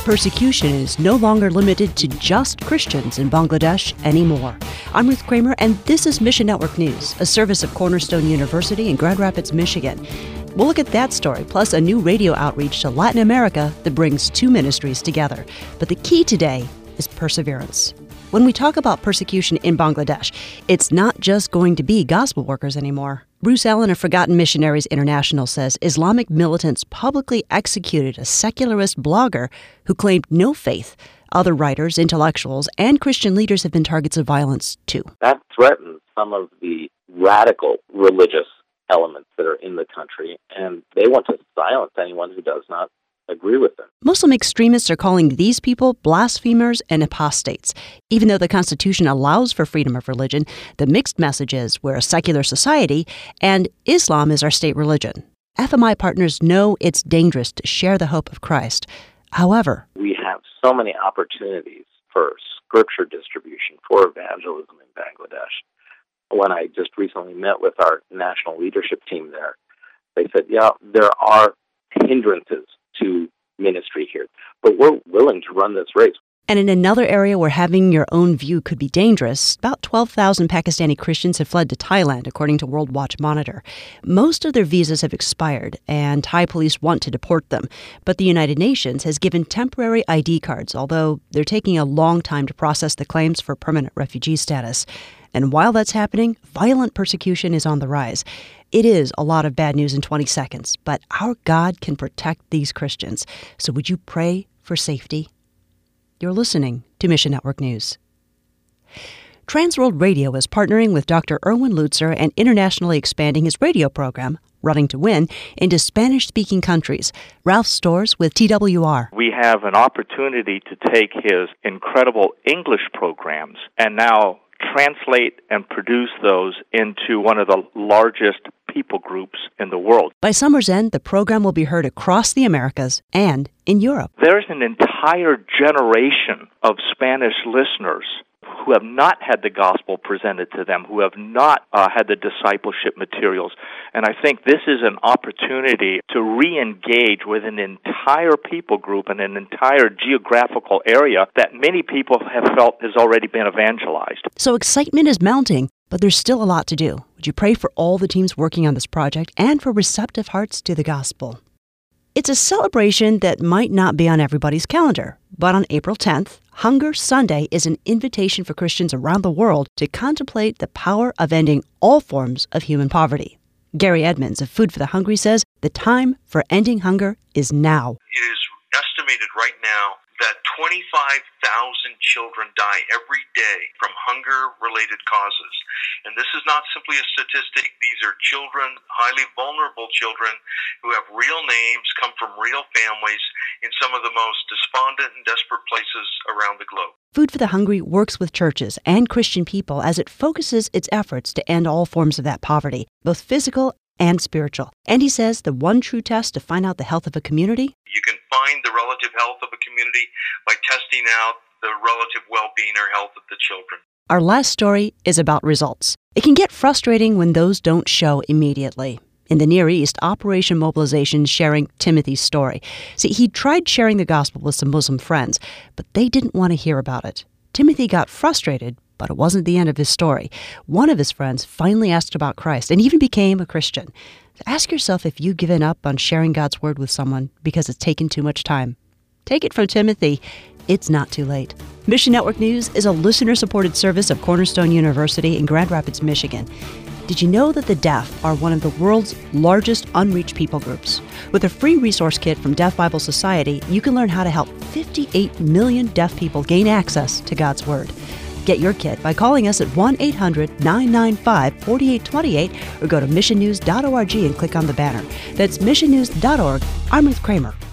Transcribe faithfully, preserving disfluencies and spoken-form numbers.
Persecution is no longer limited to just Christians in Bangladesh anymore. I'm Ruth Kramer, and this is Mission Network News, a service of Cornerstone University in Grand Rapids, Michigan. We'll look at that story, plus a new radio outreach to Latin America that brings two ministries together. But the key today is perseverance. When we talk about persecution in Bangladesh, it's not just going to be gospel workers anymore. Bruce Allen of Forgotten Missionaries International says Islamic militants publicly executed a secularist blogger who claimed no faith. Other writers, intellectuals, and Christian leaders have been targets of violence, too. That threatens some of the radical religious elements that are in the country, and they want to silence anyone who does not agree with them. Muslim extremists are calling these people blasphemers and apostates. Even though the Constitution allows for freedom of religion, the mixed message is we're a secular society and Islam is our state religion. F M I partners know it's dangerous to share the hope of Christ. However, we have so many opportunities for scripture distribution, for evangelism in Bangladesh. When I just recently met with our national leadership team there, they said, yeah, there are hindrances to ministry here, but we're willing to run this race. And in another area where having your own view could be dangerous, about twelve thousand Pakistani Christians have fled to Thailand, according to World Watch Monitor. Most of their visas have expired, and Thai police want to deport them. But the United Nations has given temporary I D cards, although they're taking a long time to process the claims for permanent refugee status. And while that's happening, violent persecution is on the rise. It is a lot of bad news in twenty seconds, but our God can protect these Christians. So would you pray for safety? You're listening to Mission Network News. Transworld Radio is partnering with Doctor Erwin Lutzer and internationally expanding his radio program, Running to Win, into Spanish-speaking countries. Ralph Storrs with T W R. We have an opportunity to take his incredible English programs and now translate and produce those into one of the largest people groups in the world. By summer's end, the program will be heard across the Americas and in Europe. There's an entire generation of Spanish listeners who have not had the gospel presented to them, who have not uh, had the discipleship materials. And I think this is an opportunity to re-engage with an entire people group and an entire geographical area that many people have felt has already been evangelized. So excitement is mounting, but there's still a lot to do. Would you pray for all the teams working on this project and for receptive hearts to the gospel? It's a celebration that might not be on everybody's calendar, but on April tenth, Hunger Sunday is an invitation for Christians around the world to contemplate the power of ending all forms of human poverty. Gary Edmonds of Food for the Hungry says the time for ending hunger is now. It is estimated right now that twenty-five thousand children die every day from hunger-related causes. And this is not simply a statistic. These are children, highly vulnerable children, who have real names, come from real families in some of the most despondent and desperate places around the globe. Food for the Hungry works with churches and Christian people as it focuses its efforts to end all forms of that poverty, both physical and spiritual. And he says the one true test to find out the health of a community? You can find the relative health of a community by testing out the relative well-being or health of the children. Our last story is about results. It can get frustrating when those don't show immediately. In the Near East, Operation Mobilization is sharing Timothy's story. See, he tried sharing the gospel with some Muslim friends, but they didn't want to hear about it. Timothy got frustrated, but it wasn't the end of his story. One of his friends finally asked about Christ and even became a Christian. Ask yourself if you've given up on sharing God's word with someone because it's taken too much time. Take it from Timothy. It's not too late. Mission Network News is a listener-supported service of Cornerstone University in Grand Rapids, Michigan. Did you know that the deaf are one of the world's largest unreached people groups? With a free resource kit from Deaf Bible Society, you can learn how to help fifty-eight million deaf people gain access to God's Word. Get your kit by calling us at one eight hundred nine nine five four eight two eight or go to mission news dot org and click on the banner. That's mission news dot org. I'm Ruth Kramer.